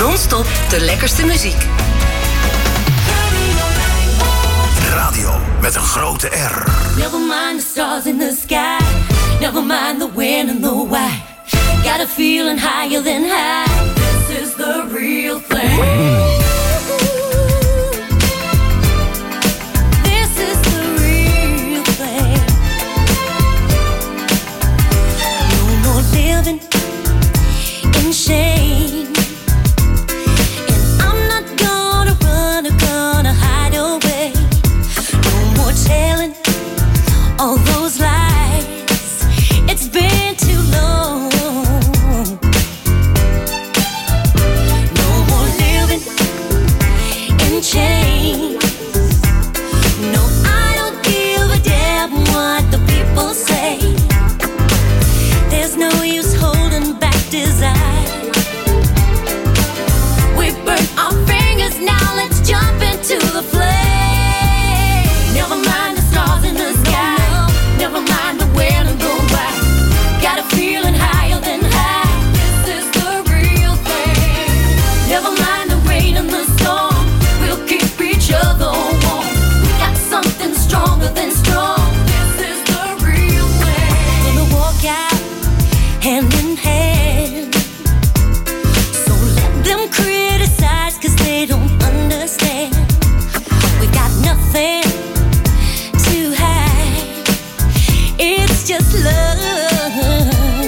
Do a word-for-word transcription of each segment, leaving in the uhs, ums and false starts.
Non-stop de lekkerste muziek. Radio met een grote R. Never mind the stars in the sky. Never mind the when and the why. Got a feeling higher than high. This is the real thing. Living in shame, and I'm not gonna run or gonna hide away. No more telling all those lies. It's been too long. No more living in chains. No, I don't give a damn what the people say. There's no use holding back desire. We burn our fingers, now let's jump into the flame. Never mind the stars in the sky. Never mind the when and the why. Got a feeling higher than high. This is the real thing. Never mind the rain and the storm. We'll keep each other warm. We got something stronger than strong. This is the real thing. Gonna walk out hand in hand. So let them criticize, cause they don't understand. We got nothing to hide. It's just love.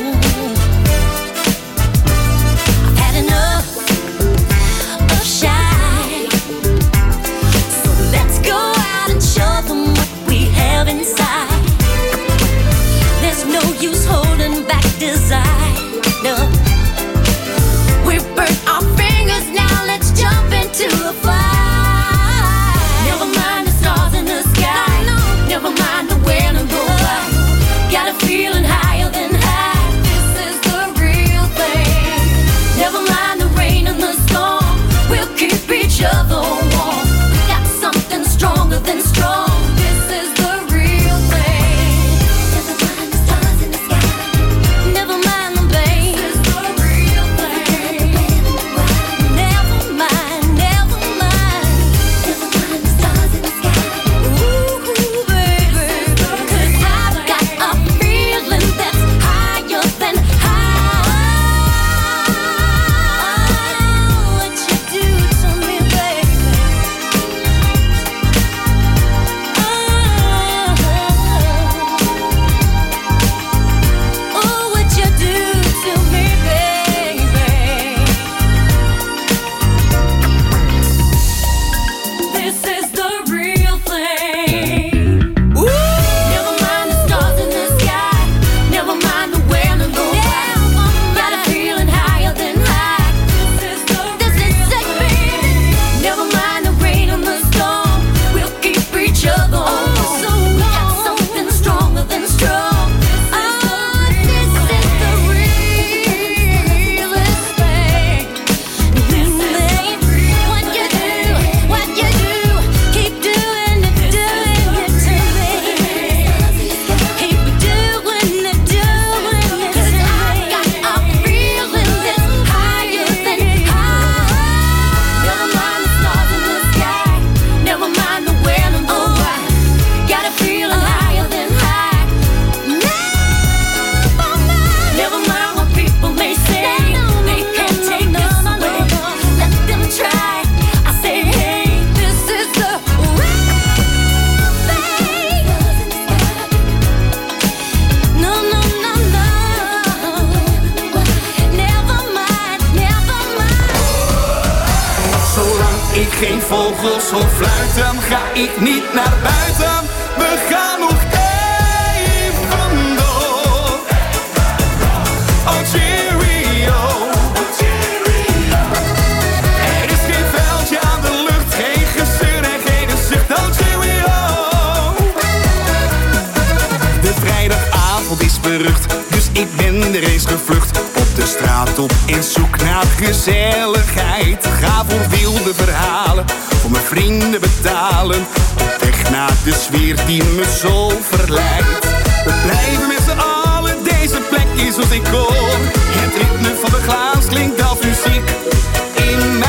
I've had enough of shy. So let's go out and show them what we have inside. There's no use holding back desire. No. We've burnt our fingers, now let's jump into the fire. Never mind the stars in the sky. No, no. Never mind the when and the why. Got a feeling higher than high. This is the real thing. Never mind the rain and the storm. We'll keep each other warm. We got something stronger than strong. This is the real thing. Never mind the stars in the sky. Never mind the babe. This is the real thing. Never mind, never mind. Never mind the stars in the sky. Ooh, baby. Cause I've got a feeling that's higher than high. What you do to me, baby. Oh, what you do to me, baby. This is the real thing. Never mind the stars in the sky. Never mind the when and the why. Got a feeling higher than high. This is the real thing. Never mind the rain and the storm. We'll keep each other warm. We got something stronger than strong. Oh, this is the realest thing. What you do, what you do, keep doing it, doing it to me. Keep doing it, doing it to me. 'Cause I got a feeling that's higher than high. Never mind the stars in the sky. Never mind the when and the why. Got a feeling higher than high. Never mind. Never mind what people may say. They can't take this away. Let them try. I say, hey, this is the real thing. No, no, no, no. Never mind, never mind. Zolang ik geen vogels hoor fluiten, ga ik niet naar buiten. We gaan nog even door. Oh, cheerio. Er is geen vuiltje aan de lucht, geen gezeur en geen zucht. Oh, cheerio. De vrijdagavond is berucht, dus ik ben er eens gevlucht. Op de straat op in zoek naar gezelligheid. Ga voor wilde verhalen, voor mijn vrienden betalen. Op weg naar de sfeer die me zo verleidt. We blijven met z'n allen, deze plek is als ik hoor. Het ritme van de glaas klinkt als muziek in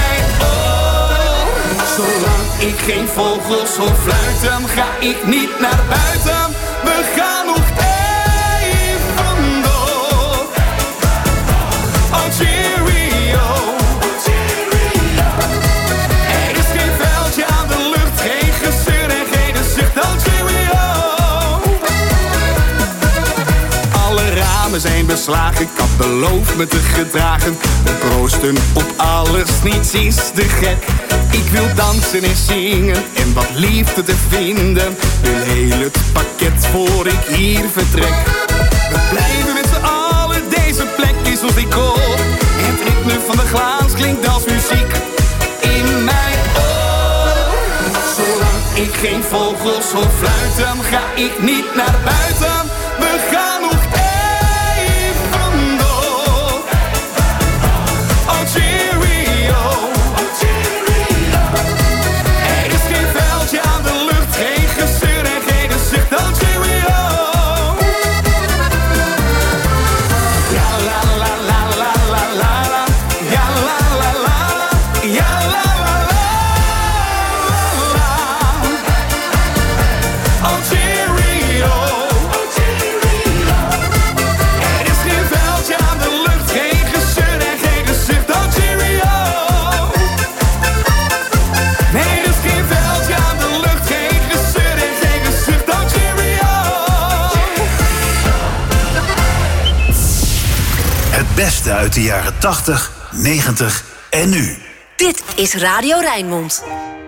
Zolang ik geen vogels hoor fluiten, ga ik niet naar buiten. We gaan nog even door. Oh cheerio. Er is geen veldje aan de lucht, geen gezeur en geen zucht. Oh cheerio. Alle ramen zijn beslagen, ik had beloofd me te gedragen. We proosten op alles, niets is te gek. Ik wil dansen en zingen en wat liefde te vinden. Wil heel het pakket voor ik hier vertrek. We blijven met z'n allen, deze plek is ons decor. Het ritme van de glaas klinkt als muziek in mijn oor. Zolang ik geen vogels hoor fluiten, ga ik niet naar buiten. We gaan nog even door. Oh cheerio. Er is geen veldje aan de lucht, geen gezeur en geen zucht. Oh cheerio. Ja la la la la la la la. Ja la la la la. Ja la la la la. Oh cheerio. Er is geen veldje aan de lucht, geen gezeur en geen zucht. Oh cheerio. Nee, er is geen veldje aan de lucht, geen gezeur en geen zucht. Oh cheerio. Het beste uit de jaren tachtig, negentig en nu. Dit is Radio Rijnmond.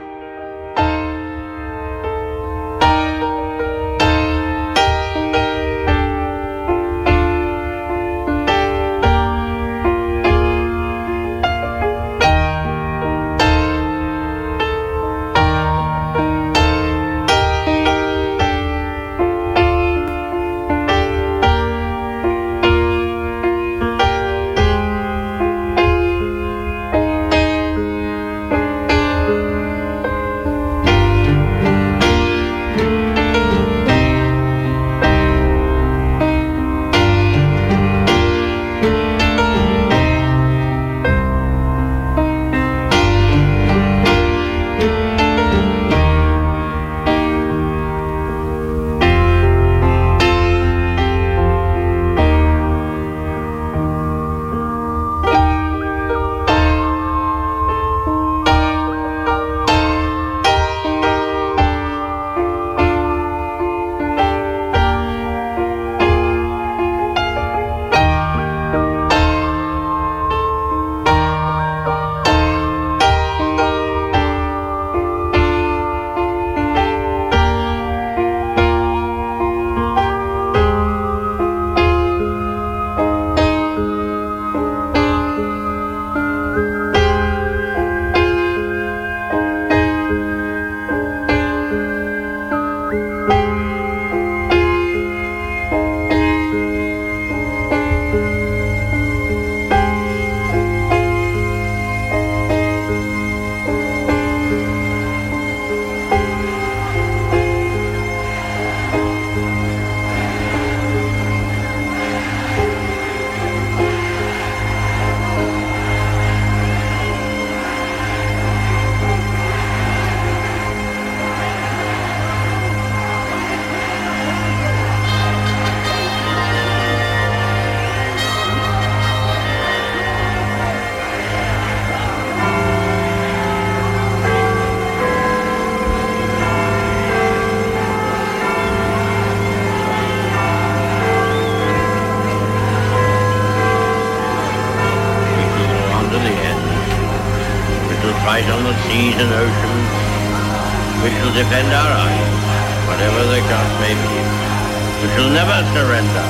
fight on the seas and oceans. We shall defend our island, whatever the cost may be. We shall never surrender.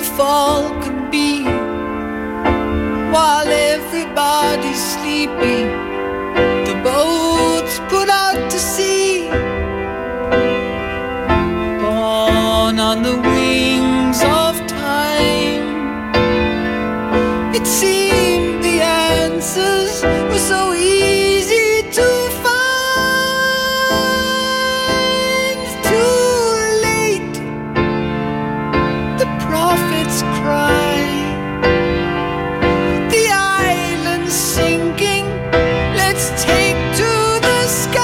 fall could be. While everybody's sleeping, the boats put out to sea. Born on the wings of time, it seemed the answers were so easy to find. Too late, the prophets cry. The island's sinking, let's take to the sky.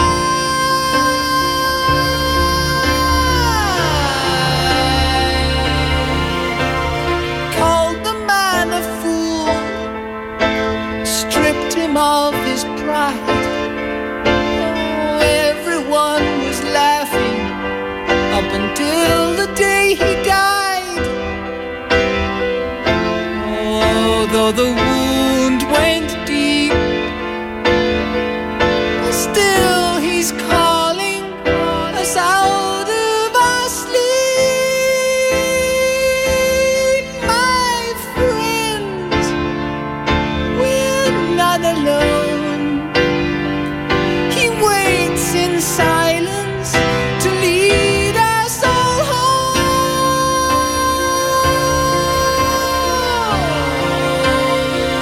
Called the man a fool, stripped him of his pride. Oh, everyone was laughing up until the day he died. Oh, though the wound went deep, still he's calling us out of our sleep. My friends, we're not alone. He waits in silence to lead us all home.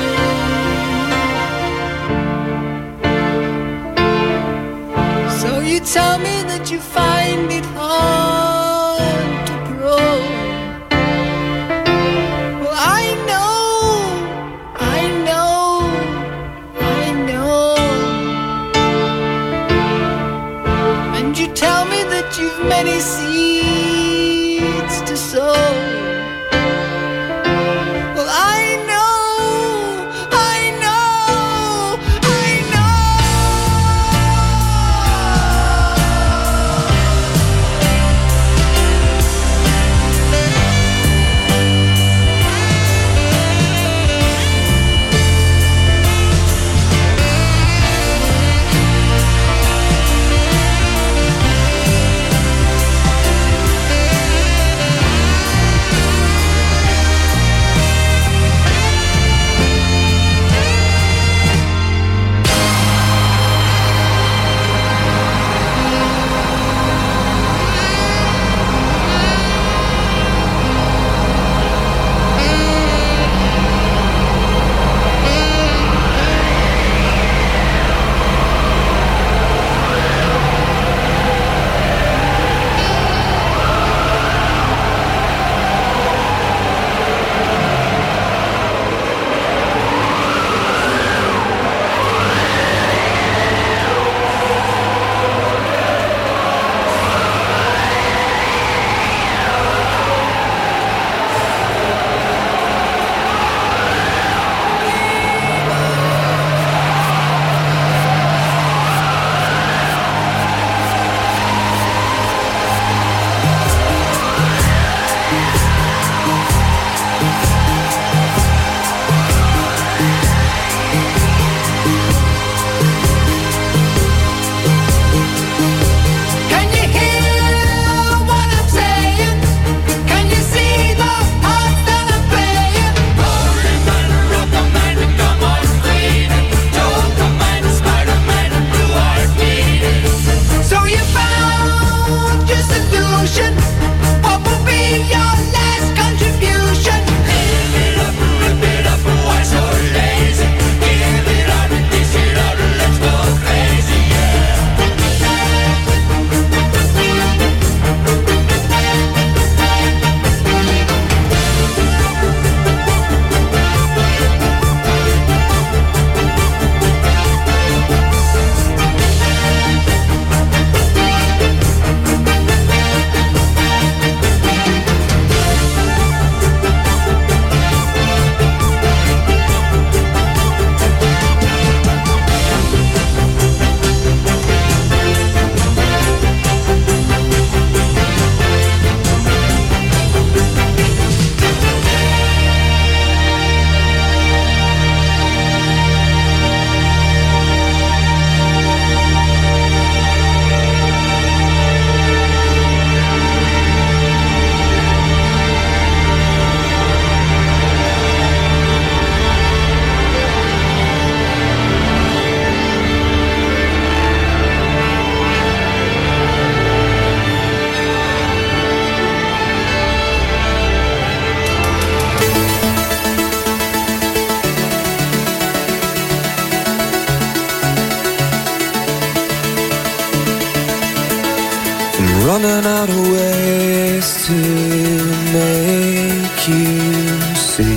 make you see.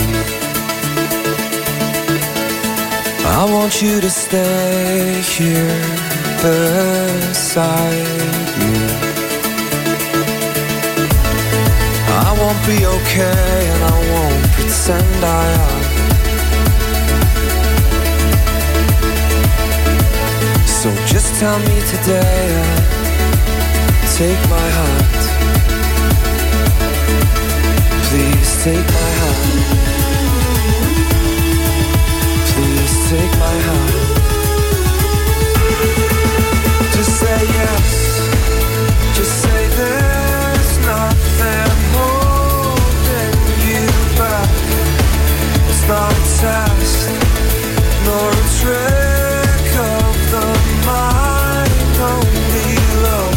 I want you to stay here beside me. I won't be okay and I won't pretend I am. So just tell me today and take my hand. Please take my hand. Please take my hand. Just say yes. Just say there's nothing holding you back. It's not a test, nor a trick of the mind, only love.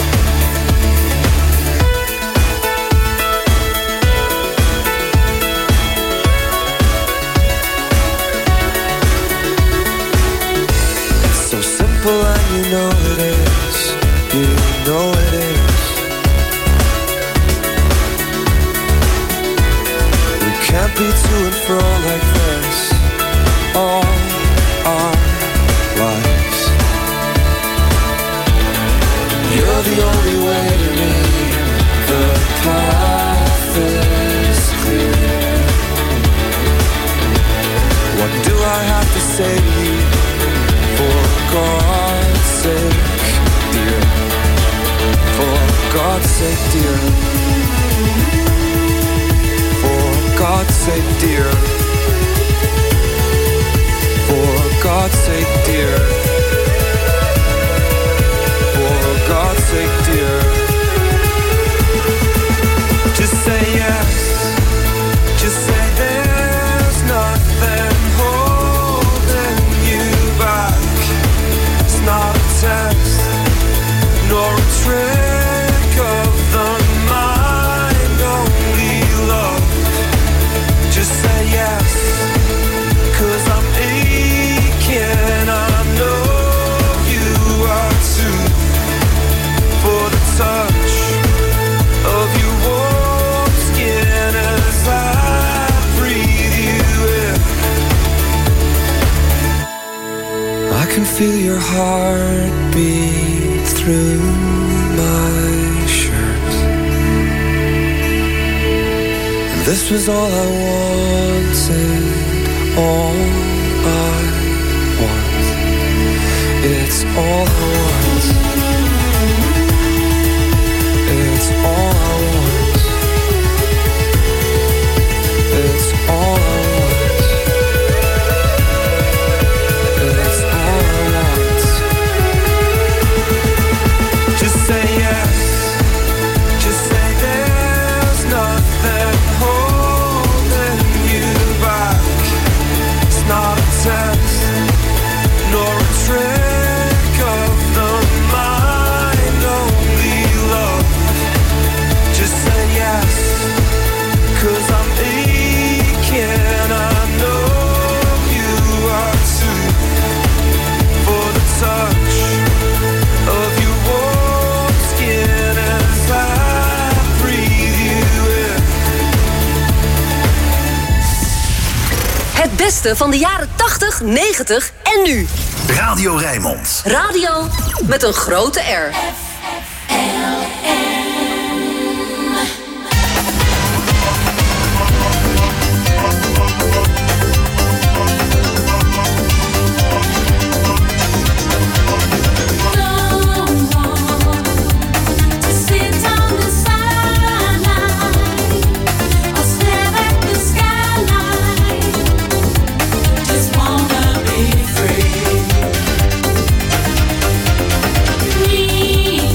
And you know it is, you know it is. We can't be to and fro like this all our lives. You're the only way to me, the path is clear. What do I have to say to you? For God's sake, dear. For God's sake, dear. For God's sake, dear. For God's sake, dear. For God's sake, dear. Just say yes. Just say there's nothing holding you back. Not a test, nor a trick of the mind, only love. Just say yes, 'cause I'm aching, I know you are too. For the touch of your warm skin as I breathe you in. I can feel your heart beat through my shirt. And this was all I wanted, all I want. It's all I want. It's all I want. It's all I want. It's all I want. Just say yes. Just say there's nothing holding you back. It's not a test, nor a trick of the mind, only love. Just say yes, 'cause I'm aching, I know you are too. For the touch of your warm skin as I breathe you in. Het beste van de jaren tachtig, negentig en nu. Radio Rijnmond. Radio met een grote R. Free.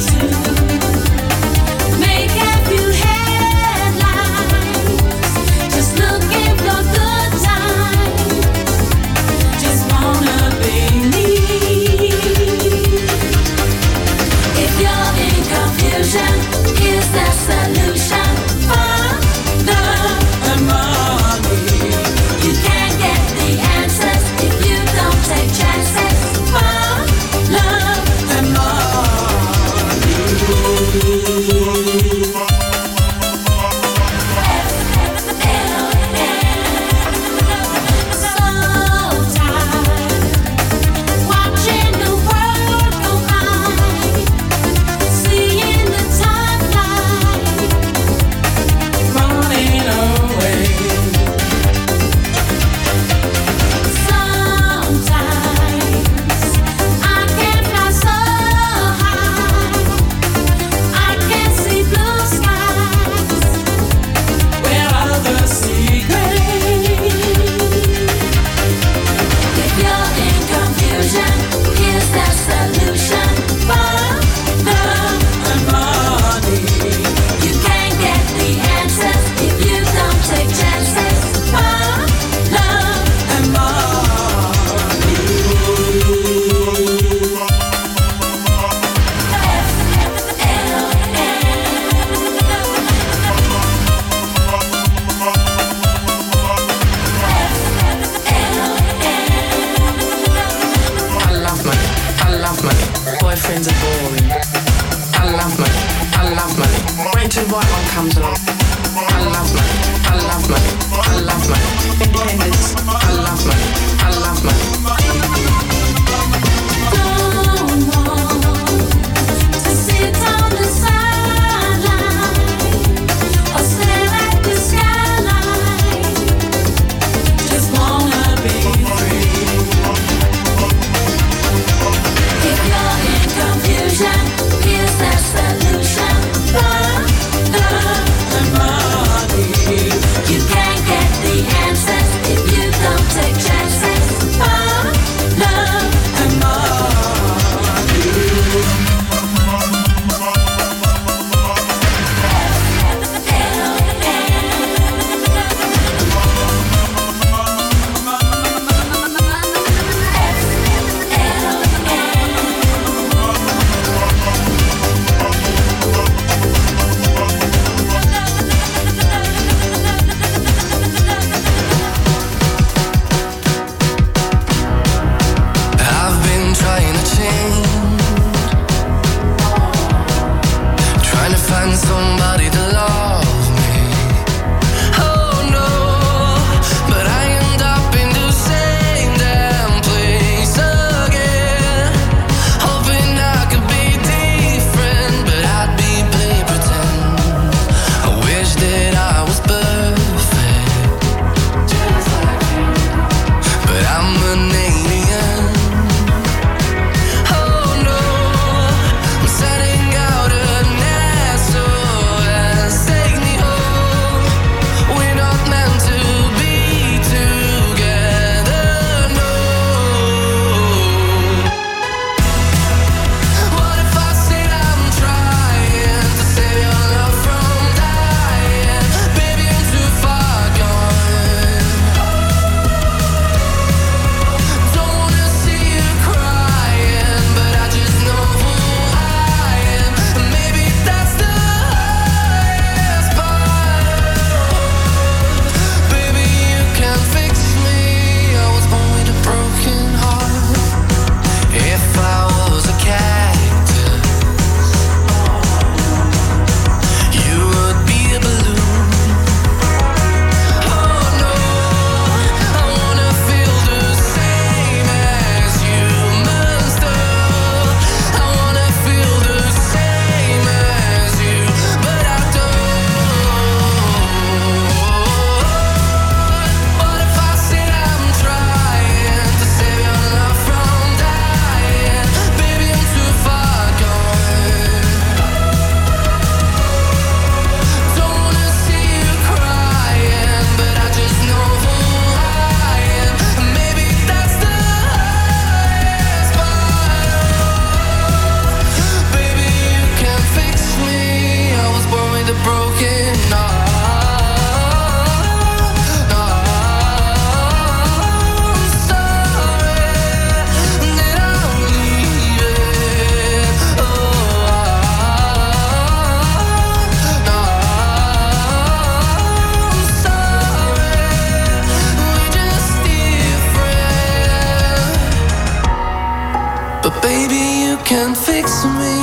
fix me.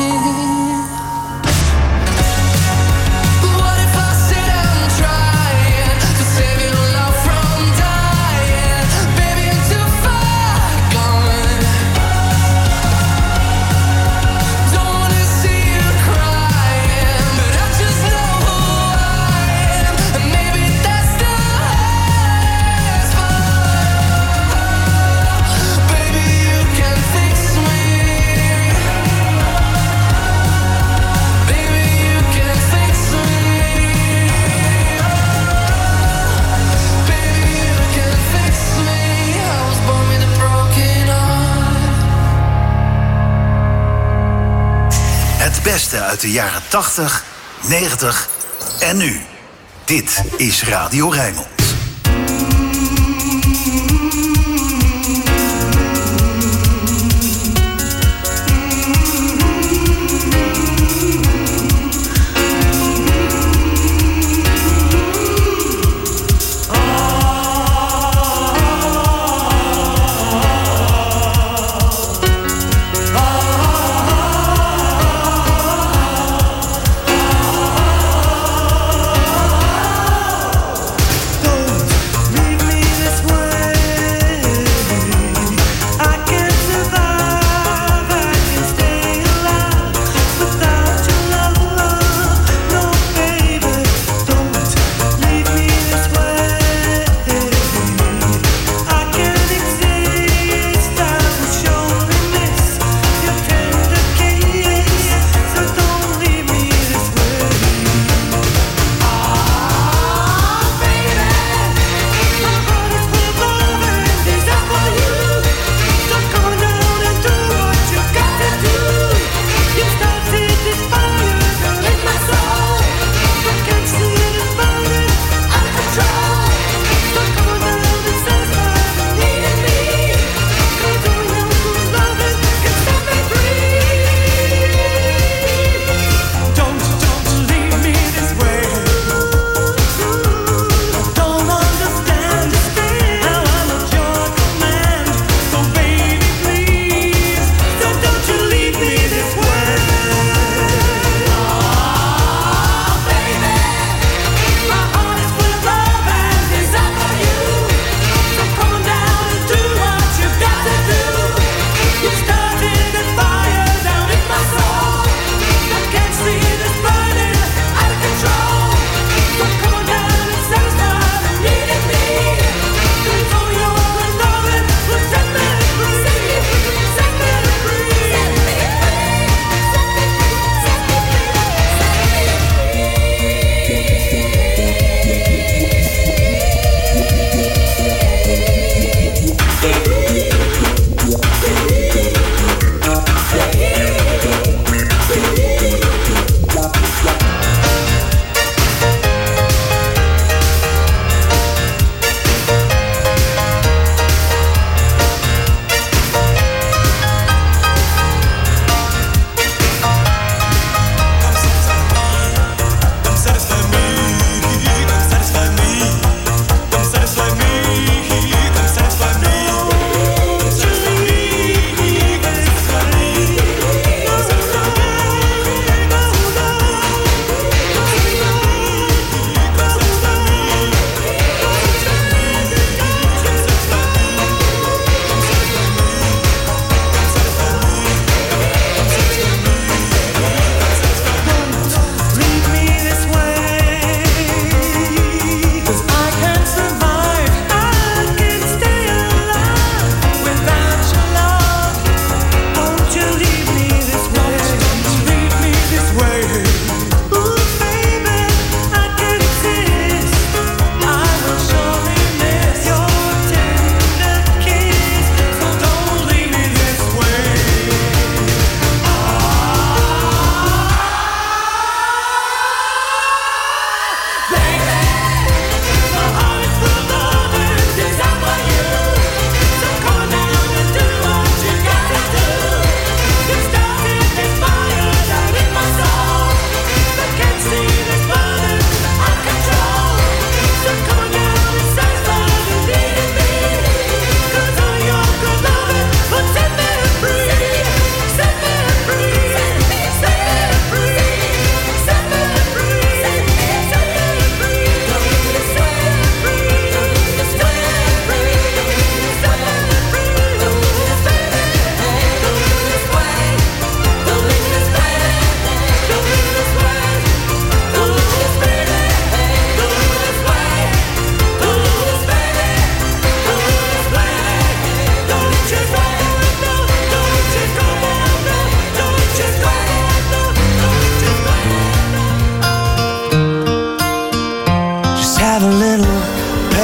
Het beste uit de jaren tachtig, negentig en nu. Dit is Radio Rijnmond. Don't leave me this way.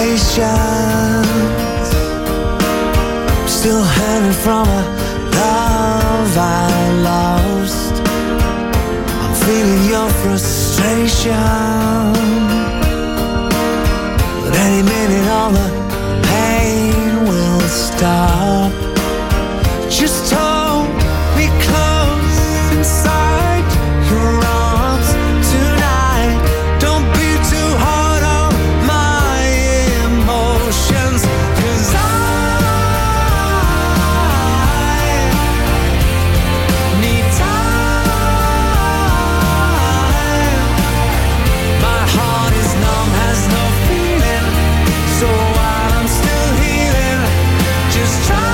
patience. Still hanging from a love I lost. I'm feeling your frustration. But any minute all the pain will stop. Just hold me close inside your arms tonight. Don't be too hard on my emotions, 'cause I need time. My heart is numb, has no feeling. So while I'm still healing, just try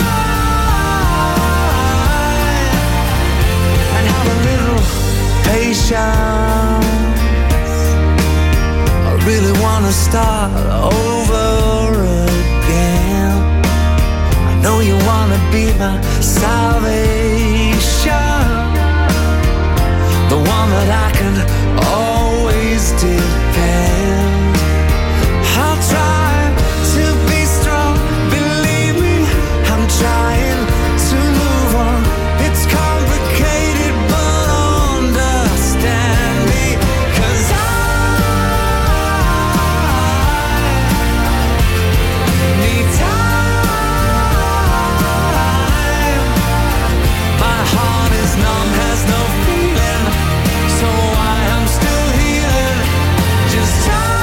and have a little patience. I really wanna start over again. I know you wanna be my salvation, the one that I can always depend. I'll try to be strong, believe me, I'm trying to move on. It's complicated, but understand me, 'cause I need time. My heart is numb, has no feeling, so I am still healing. Just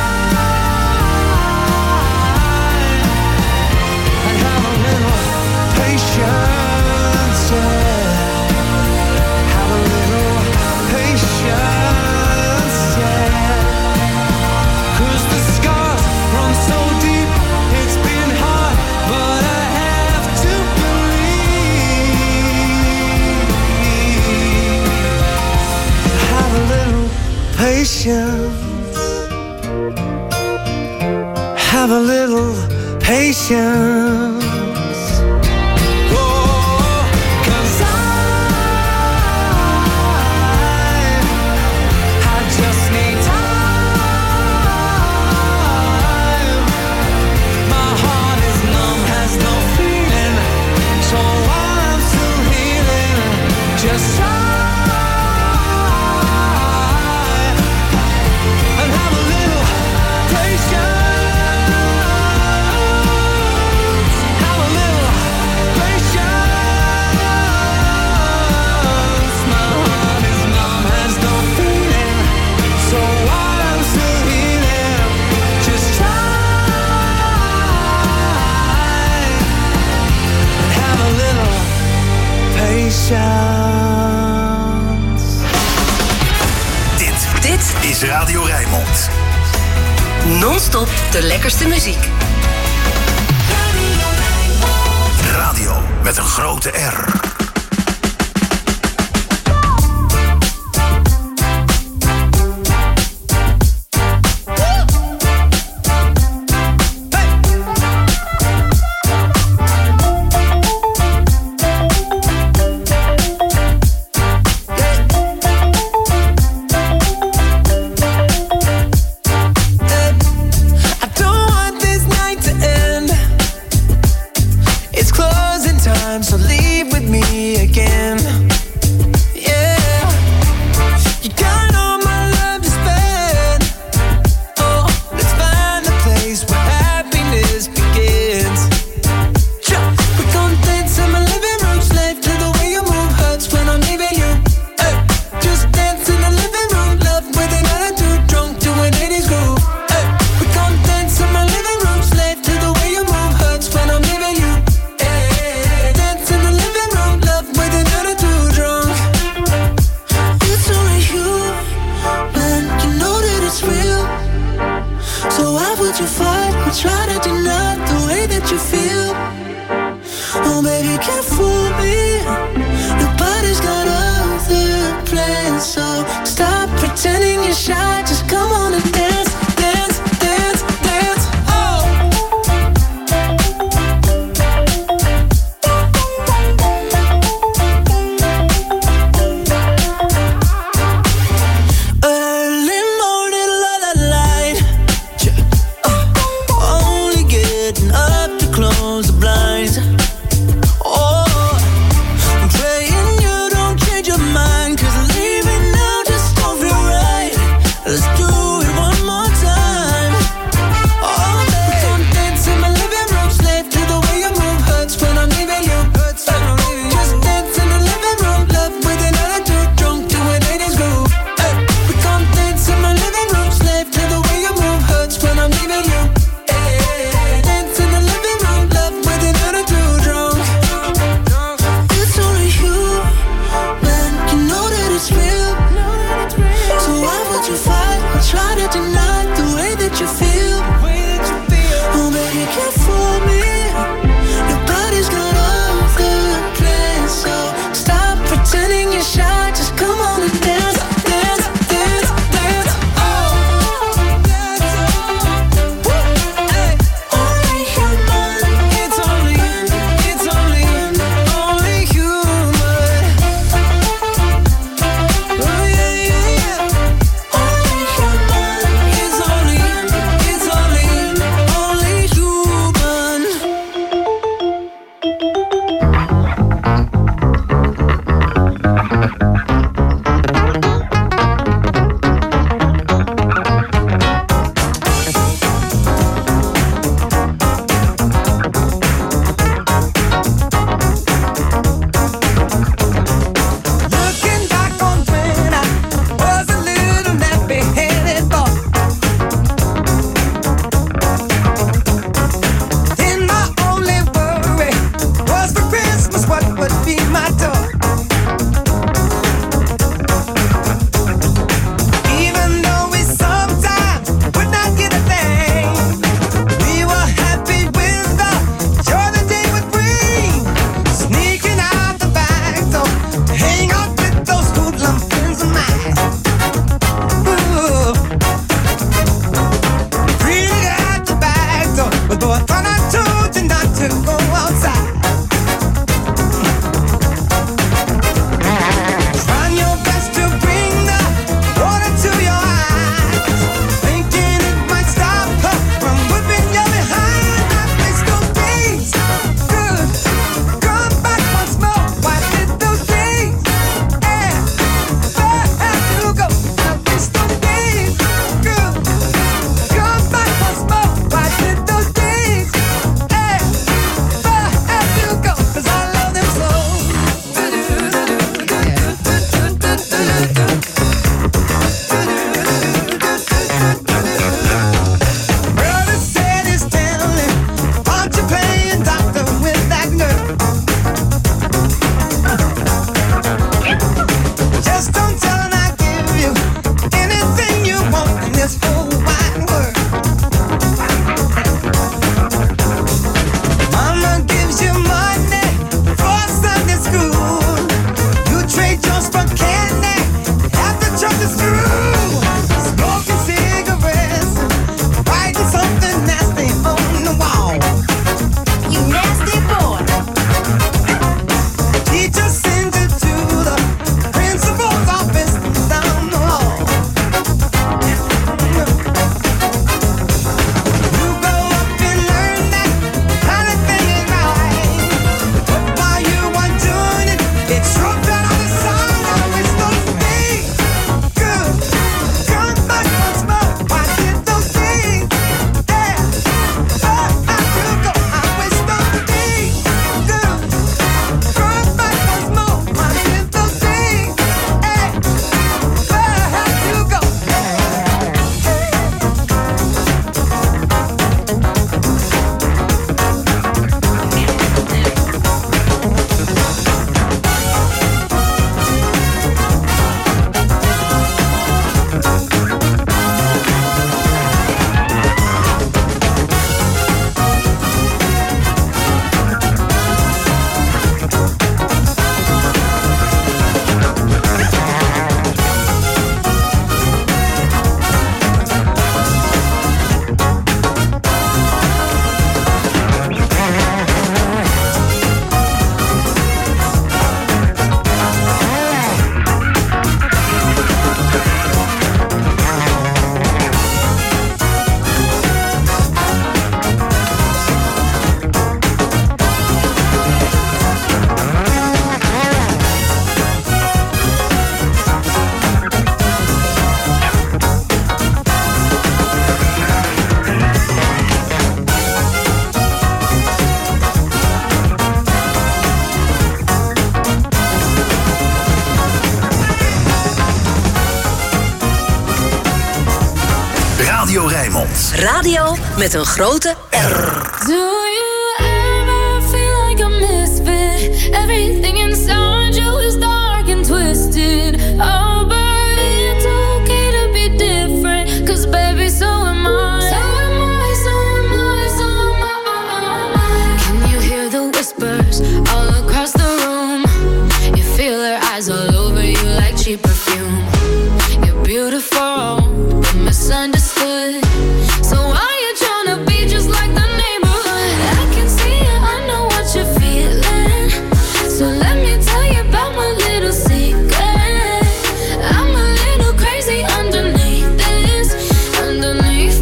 time and have a little patience, yeah. Have a little patience, yeah. 'Cause the scars run so deep, it's been hard, but I have to believe. Have a little patience. Have a little patience. Oh, 'cause I, I just need time. My heart is numb, has no feeling, so I'm still healing. Just try and have a little patience. Have a little patience. My heart is numb, has no feeling, so I'm still healing. Just try and have a little patience. Dit Dit is Radio Rijnmond. non-stop de lekkerste muziek. Radio met een grote R. I don't want this night to end. It's closing time, so leave with me again. Yeah, you got all my love to spend. Oh, let's find a place where happiness begins. Sure, we gon' dance in my living room, slave to the way you move hurts when I'm leaving you. Hey, just dance in the living room, love with an attitude, drunk to an eighties groove. Hey, we gon' dance in my living room, slave to the way you move hurts when I'm leaving you. Hey, dance in the living room, love with an attitude, drunk. It's only you, man, you know that it's real. So why would you fight or try to deny the way that you feel? Oh baby, can't fool me. Nobody's got other plans, so stop pretending you're shy. Just come on and dance, dance, dance, dance. Oh. Early morning, la la light. Yeah. Uh. Oh, Radio met een grote R. Do you ever feel like a misfit? Everything inside you is dark and twisted. Oh, but it's okay to be different. Cause baby, so am I. So am I, so am I, so am I. Can you hear the whispers all across the room? You feel their eyes all over you like cheap perfume. You're beautiful, but misunderstood. So why you tryna be just like the neighborhood? I can see it, I know what you're feeling. So let me tell you about my little secret. I'm a little crazy underneath this, underneath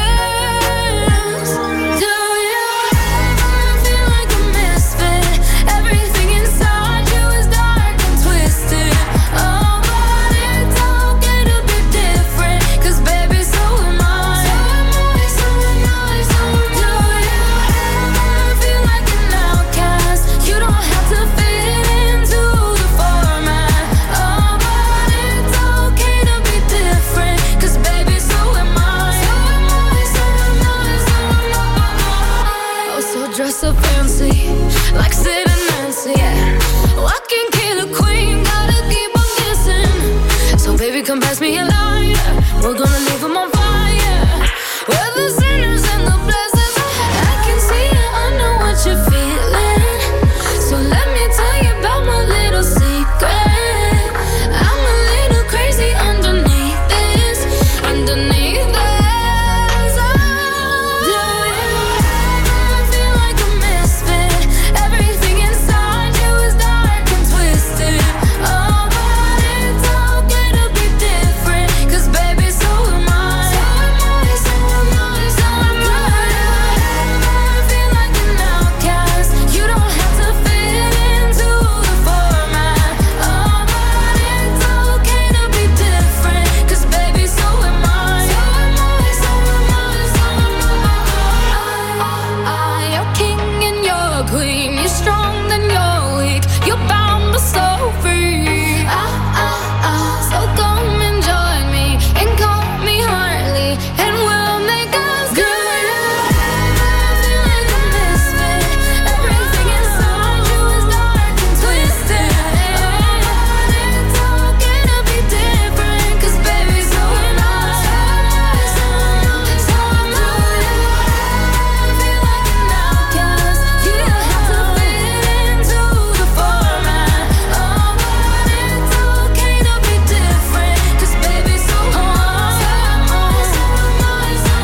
this. Do you ever feel like a misfit? Everything inside you is dark and twisted. Oh, but it's okay to be different. Cause baby, so am I. So am I, so am I, so do you ever feel like an outcast? You don't have to fit into the format. Oh, but it's okay to be different. Cause baby, so am I. So am I, so am I, so am I. Oh, so dress up fancy, like Sid and Nancy, yeah. Walking killer queen, gotta keep on kissing. So baby, come pass me a lighter. We're gonna leave them on fire. We're the sinners and the blessings. I can see it, I know what you're feeling. So let me tell you about my little secret. I'm a little crazy underneath this, underneath this. Do you ever feel like a misfit? Everything inside you is dark and twisted. Oh, but it's okay to be different. Cause baby, so am I. So am I, so am I, so am I. Do you ever feel like an outcast? You don't have to fit into the format. Oh, but it's okay to be different. Cause baby, so am I. So am I, so am I, so am I. You're king and you're queen. You're strong and you're weak. You're bound but so free. Ah, ah, ah. So come and join me and call me Harley, and we'll make us good. Feel like a misfit. Everything inside you is dark and twisted. It's okay to be different. Cause baby, so am I. So am I, so am I. Feel like an outcast. You don't have to fit into the format. Oh, but it's okay to be different. Cause baby, so am I. So am I, so am I, so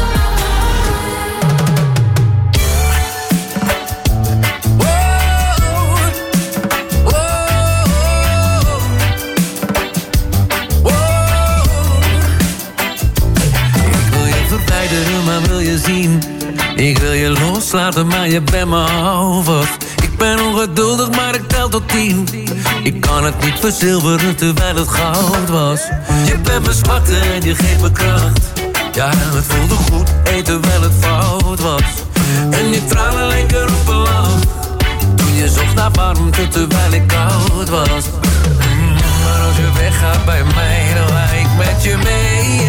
Ik wil je verwijderen, maar wil je zien. Ik wil je loslaten, maar je bent me houvast. Ik ben ongeduldig, maar ik tel tot tien. Ik kan het niet verzilveren terwijl het goud was. Je bent mijn zwakte en je geeft me kracht. Ja, het voelde goed, eten terwijl het fout was. En je tranen leken op een lach. Toen je zocht naar warmte terwijl ik koud was. Mm, maar als je weggaat bij mij, dan ga ik met je mee.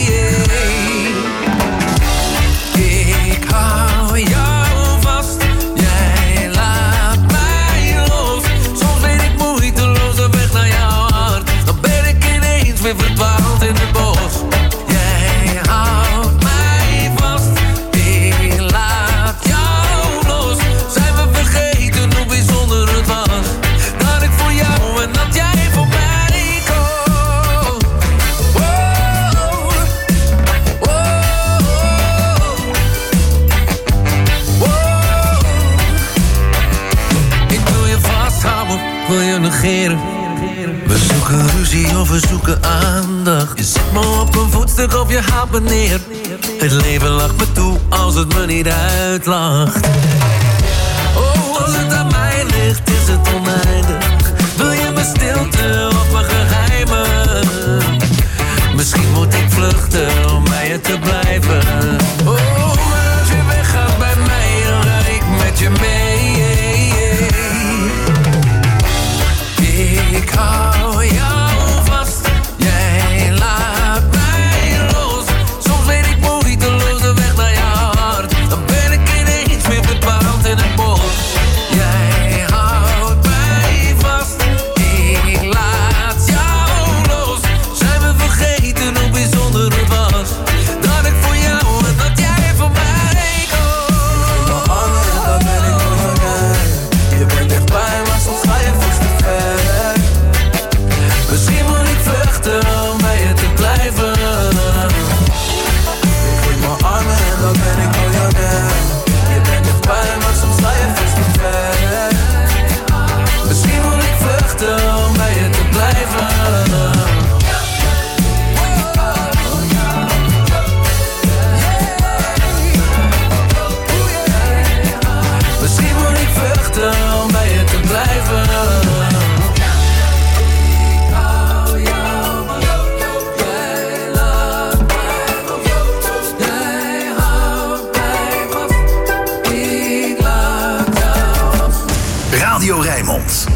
Ik hou jou vast, jij laat mij los. Soms weet ik moeiteloos de weg naar jouw hart. Dan ben ik ineens weer verdwaald in het bos. Jij houdt mij vast, ik laat jou los. Zijn we vergeten hoe bijzonder het was? Dat ik voor jou en dat jij voor mij komt. Wow, wow, wow. Ik wil je vasthouden, wil je negeren. We zoeken ruzie of we zoeken aandacht. Je zet me op een voetstuk of je haalt me neer. Het leven lacht me toe als het me niet uitlacht. Oh, als het aan mij ligt is het oneindig. Wil je mijn stilte of mijn geheimen? Misschien moet ik vluchten om bij je te blijven. Oh, maar als je weggaat bij mij, dan ga ik met je mee. Ik hou jou vast, jij laat mij los. Soms weet ik moeiteloos de Rijnmond.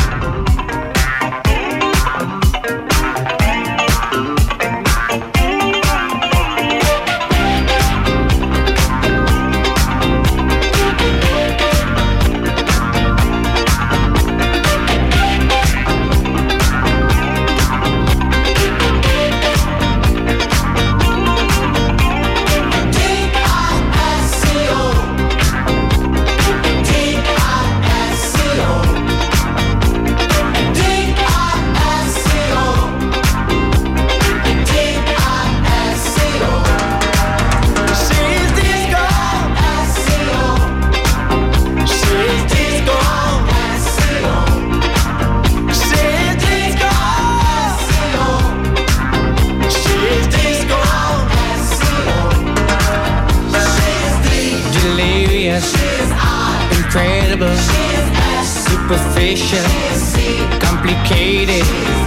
Incredible, superficial, complicated.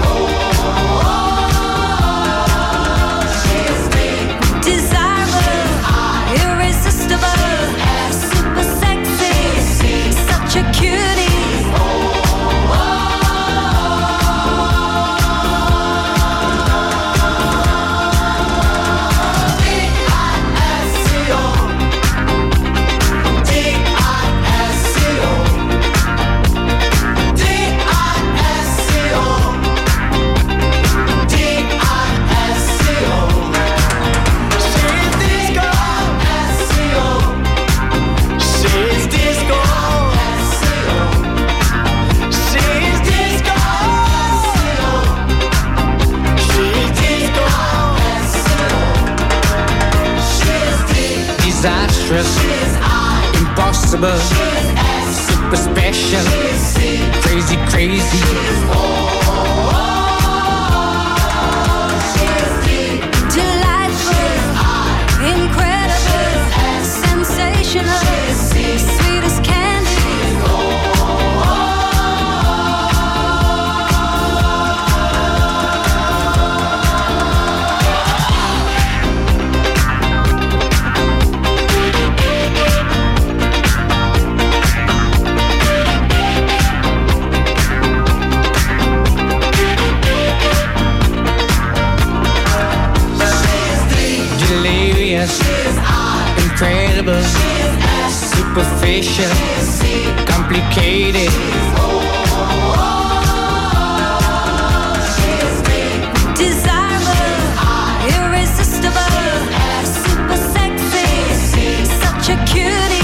Desirable, irresistible, super sexy, such a cutie. Disastrous, impossible, super special, crazy, crazy. Delightful, incredible, sensational, sweet as candy. Incredible, superficial, complicated. Desirable, irresistible, super sexy, such a cutie.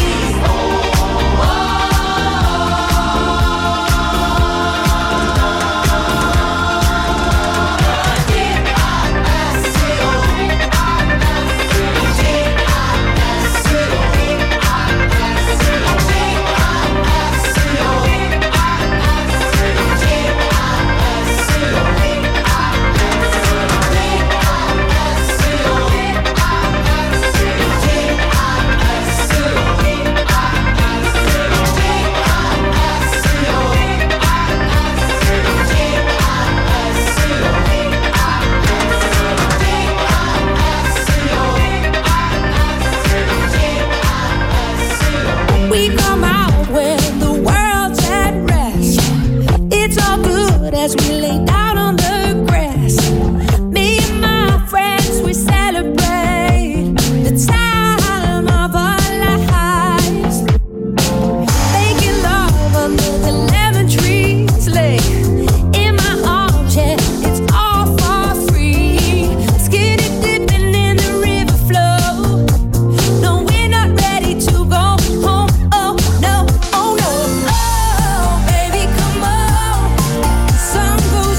We come out when the world's at rest. It's all good as we lay down on the grass. Me and my friends, we celebrate the time of our lives. Making love under the lemon trees, lay in my arms, yeah, it's all for free. Skinny dipping in the river flow. No, we're not ready to go home. Oh no, oh no, oh baby, come on. Sun goes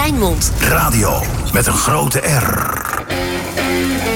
Rijnmond. Radio met een grote R.